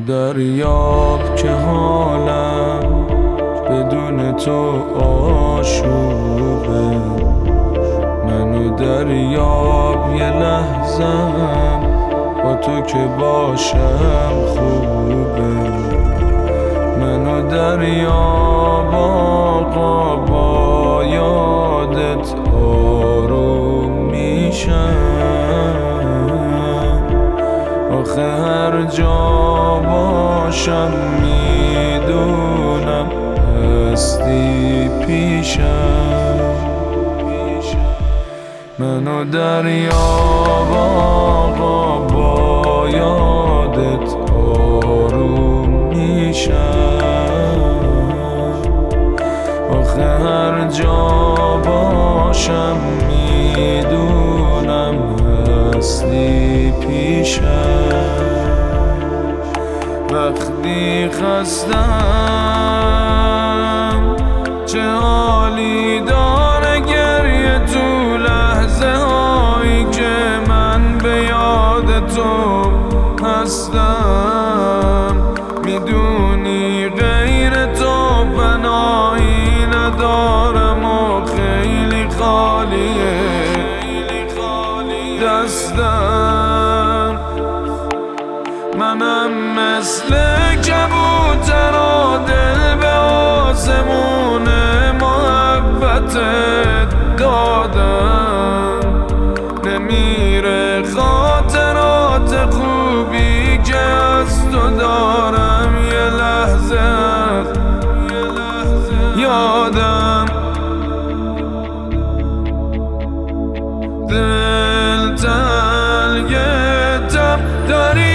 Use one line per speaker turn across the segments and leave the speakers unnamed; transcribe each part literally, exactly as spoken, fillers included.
دریاب که حالم بدون تو آشوبه، منو دریاب یه لحظم با تو که باشم خوبه، منو دریاب آقا با یادت آروم میشم، آخه هر جا باشم میدونم هستی پیشم، منو دریاب آقا با یادت آروم میشم، آخه هر جا باشم میدونم هستی پیشم، وقتی خستم چه حالی داره گریه تو لحظه هایی که من به یاد تو هستم، میدونی غیر تو پناهی ندارم و خیلی خالیه دستم، منم مثل کبوترا دل به آسمون محبتت دادم، نمیره خاطرات خوبی که از تو دارم یه لحظه یادم، دل تنگتم داری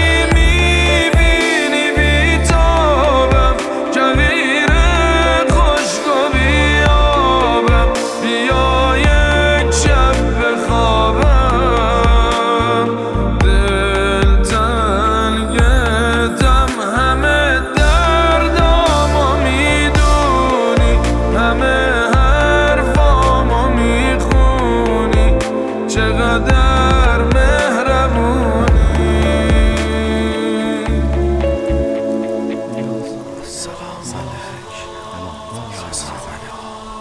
چقدر مهربونی.
سلام علیک یا سلام علیک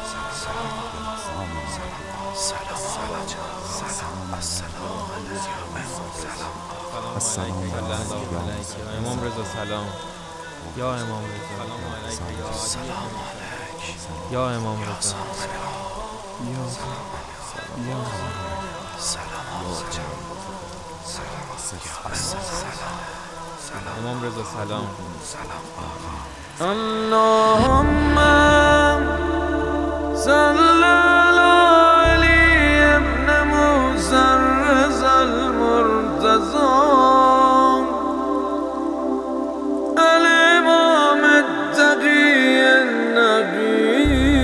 سلام
السلام علیک امام رضا، سلام یا امام رضا،
سلام علیک
یا امام رضا، یا
سلام
امام رضا، سلام
اللهم صل علی ابن موسی الرضا المرتضی الامام التقی النقی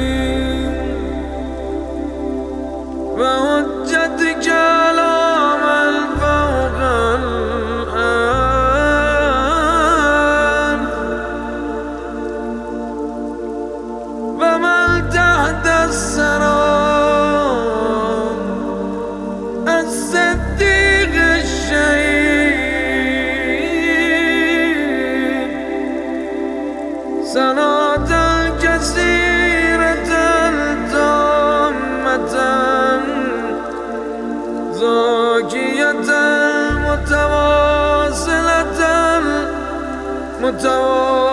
و حجت کلام الفوق الارض و من تحت الثرى الصدیق الشهید صلاة الکثیرة التامة زاکیة المتواصلة المتواصلة